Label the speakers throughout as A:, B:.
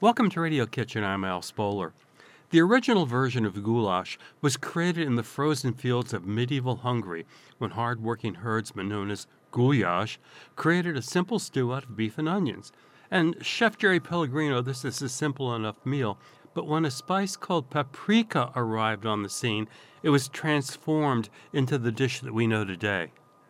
A: Welcome to Radio Kitchen. I'm Al Spoler. The original version of goulash was created in the frozen fields of medieval Hungary when hard-working herdsmen known as goulash created a simple stew out of beef and onions. And Chef Jerry Pellegrino, this is a simple enough meal, but when a spice called paprika arrived on the scene, it was transformed into the dish that we know today.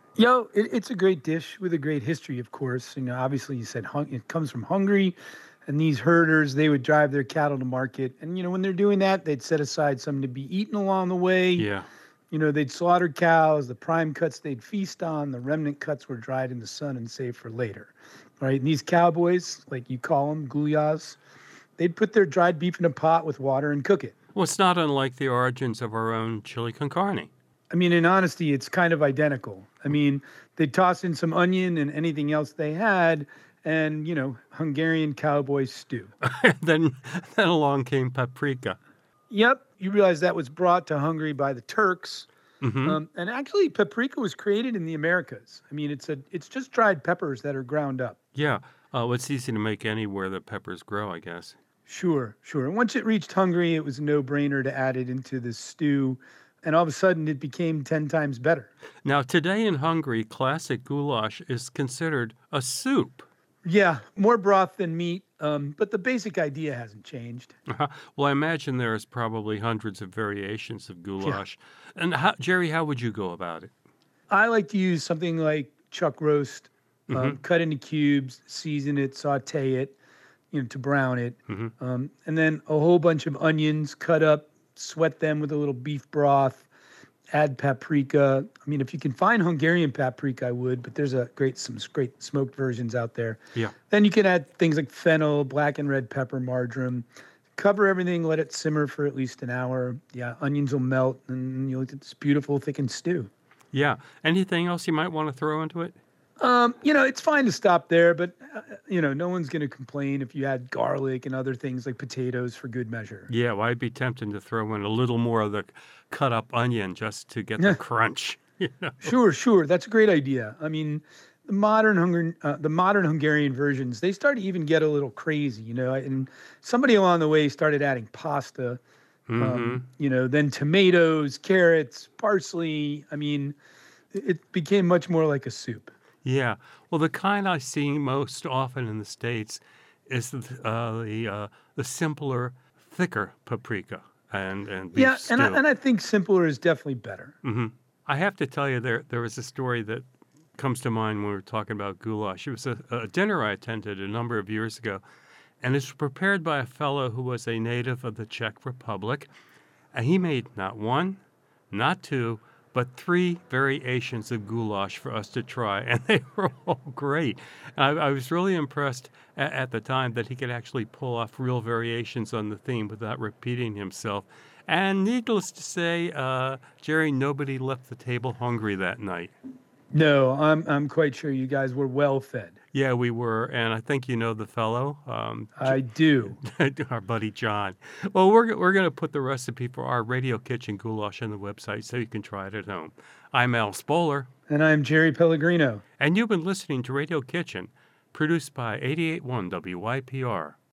B: It's a great dish with a great history, of course. Obviously, you said it comes from Hungary, and these herders, they would drive their cattle to market. And, when they're doing that, they'd set aside something to be eaten along the way.
A: Yeah.
B: They'd slaughter cows, the prime cuts they'd feast on, the remnant cuts were dried in the sun and saved for later. Right? And these cowboys, like you call them, guyas, they'd put their dried beef in a pot with water and cook it.
A: Well, it's not unlike the origins of our own chili con carne.
B: In honesty, it's kind of identical. They'd toss in some onion and anything else they had, and, Hungarian cowboy stew.
A: then along came paprika.
B: Yep, you realize that was brought to Hungary by the Turks.
A: Mm-hmm.
B: And actually, paprika was created in the Americas. It's just dried peppers that are ground up.
A: Yeah, it's easy to make anywhere that peppers grow, I guess.
B: Sure. And once it reached Hungary, it was a no-brainer to add it into the stew. And all of a sudden, it became 10 times better.
A: Now, today in Hungary, classic goulash is considered a soup.
B: Yeah, more broth than meat, but the basic idea hasn't changed.
A: Well, I imagine there's probably hundreds of variations of goulash.
B: Yeah.
A: And Jerry, how would you go about it?
B: I like to use something like chuck roast, cut into cubes, season it, saute it, to brown it.
A: Mm-hmm.
B: And then a whole bunch of onions cut up, sweat them with a little beef broth, add paprika. If you can find Hungarian paprika, I would, but there's some great smoked versions out there.
A: Yeah.
B: Then you can add things like fennel, black and red pepper, marjoram. Cover everything, let it simmer for at least an hour. Yeah, onions will melt, and you'll get this beautiful thickened stew.
A: Yeah. Anything else you might want to throw into it?
B: It's fine to stop there, but, no one's going to complain if you add garlic and other things like potatoes for good measure.
A: Yeah, well, I'd be tempted to throw in a little more of the cut up onion just to get the crunch.
B: Sure. That's a great idea. The modern Hungarian versions, they start to even get a little crazy, and somebody along the way started adding pasta, then tomatoes, carrots, parsley. It became much more like a soup.
A: Yeah. Well, the kind I see most often in the States is the simpler, thicker paprika and beef stew.
B: And I think simpler is definitely better.
A: Mm-hmm. I have to tell you, there was a story that comes to mind when we were talking about goulash. It was a dinner I attended a number of years ago, and it was prepared by a fellow who was a native of the Czech Republic, and he made not one, not two, but 3 variations of goulash for us to try, and they were all great. I was really impressed at the time that he could actually pull off real variations on the theme without repeating himself. And needless to say, Jerry, nobody left the table hungry that night.
B: No, I'm quite sure you guys were well fed.
A: Yeah, we were, and I think you know the fellow.
B: I do.
A: Our buddy John. Well, we're going to put the recipe for our Radio Kitchen goulash on the website so you can try it at home. I'm Al Spoler.
B: And I'm Jerry Pellegrino.
A: And you've been listening to Radio Kitchen, produced by 88.1 WYPR.